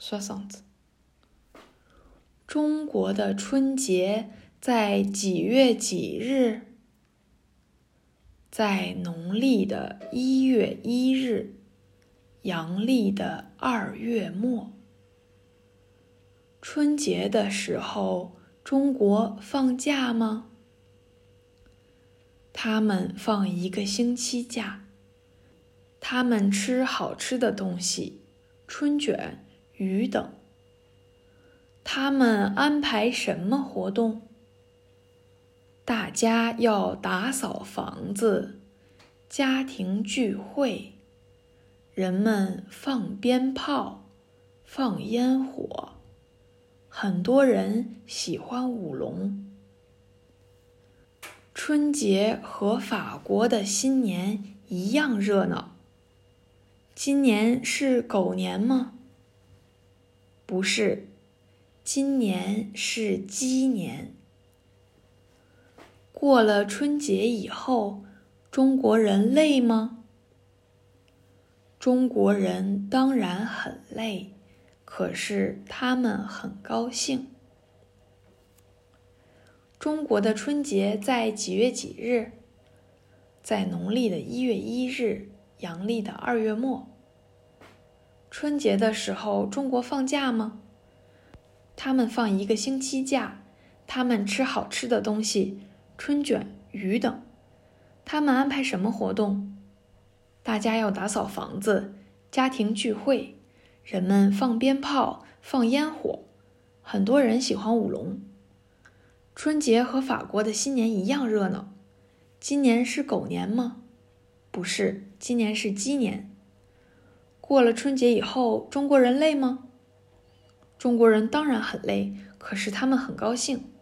60。中国的春节在几月几日？在农历的1月1日，阳历的2月末。春节的时候，中国放假吗？他们放1个星期假。他们吃好吃的东西，春卷、鱼等。他们安排什么活动？大家要打扫房子，家庭聚会，人们放鞭炮，放烟火，很多人喜欢舞龙。春节和法国的新年一样热闹。今年是狗年吗？不是，今年是鸡年。过了春节以后，中国人累吗？中国人当然很累，可是他们很高兴。中国的春节在几月几日？在农历的1月1日，阳历的2月末。春节的时候，中国放假吗？他们放1个星期假，他们吃好吃的东西，春卷、鱼等。他们安排什么活动？大家要打扫房子，家庭聚会，人们放鞭炮，放烟火，很多人喜欢舞龙。春节和法国的新年一样热闹。今年是狗年吗？不是，今年是鸡年。过了春节以后，中国人累吗？中国人当然很累，可是他们很高兴。